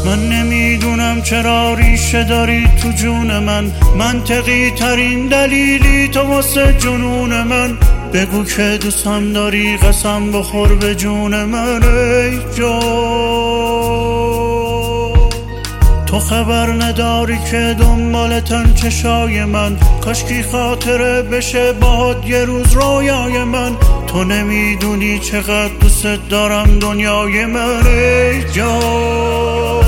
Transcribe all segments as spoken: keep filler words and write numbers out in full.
من نمیدونم چرا ریشه داری تو جون من، منطقی ترین دلیلی تو واسه جنون من. بگو که دوستم داری، قسم بخور به جون من ای جان. تو خبر نداری که دنبالتن چشای من، کاشکی خاطره بشه باهات یه روز رویای من. تو نمیدونی چقدر دوست دارم دنیای من ای جان.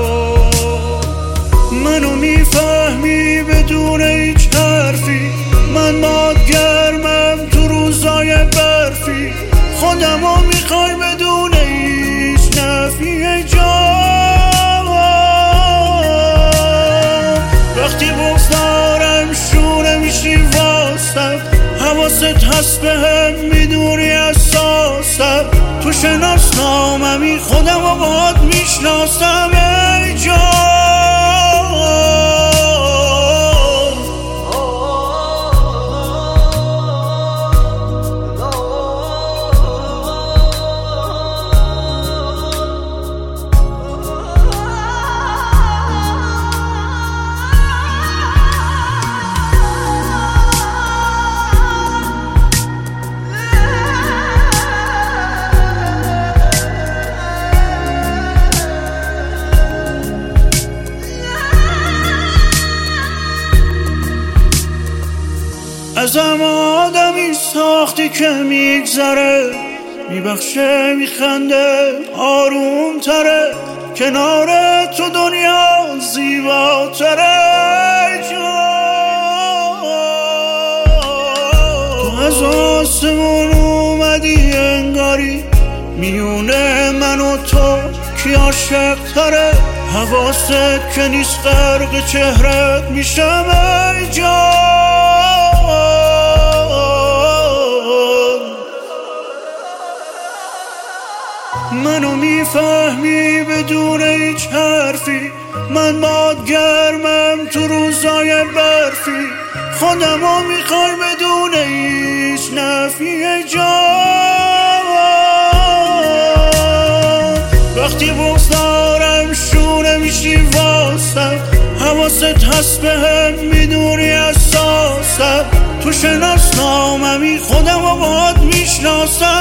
منو میفهمی بدون هیچ حرفی، من باد گرمم تو روزای برفی، خودمو میخوای بدون هیچ نفی ای جان. وقتی بغض دارم شونه میشی واسم، حواست هست به هم میدونی اساسم. تو شناسناممی خودمو باهات میشناسم ای جان. ازم آدمی ساختی که میگذره، میبخشه میخنده آروم تره، کنار تو دنیا زیباتره جان. تو از آسمون اومدی انگاری، میونه من و تو کی عاشق تره، حواست که نیست غرق چهرت میشم ای جان. منو میفهمی بدون هیچ حرفی، من باد گرمم تو روزای برفی، خودمو میخوای بدون هیچ نفی ای جان. وقتی بغض دارم شونه میشی واسم، حواست هست به هم میدونی اساسم. تو شناسناممی خودمو باهات میشناسم